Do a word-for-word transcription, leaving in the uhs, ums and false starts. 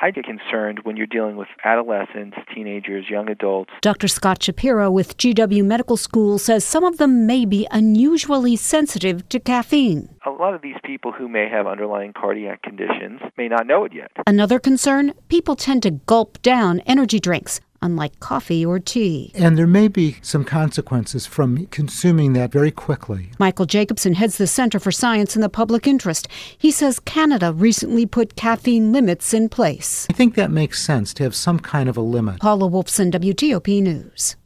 I get concerned when you're dealing with adolescents, teenagers, young adults. Doctor Scott Shapiro with G W Medical School says some of them may be unusually sensitive to caffeine. A lot of these people who may have underlying cardiac conditions may not know it yet. Another concern, people tend to gulp down energy drinks, unlike coffee or tea. And there may be some consequences from consuming that very quickly. Michael Jacobson heads the Center for Science and the Public Interest. He says Canada recently put caffeine limits in place. I think that makes sense to have some kind of a limit. Paula Wolfson, W T O P News.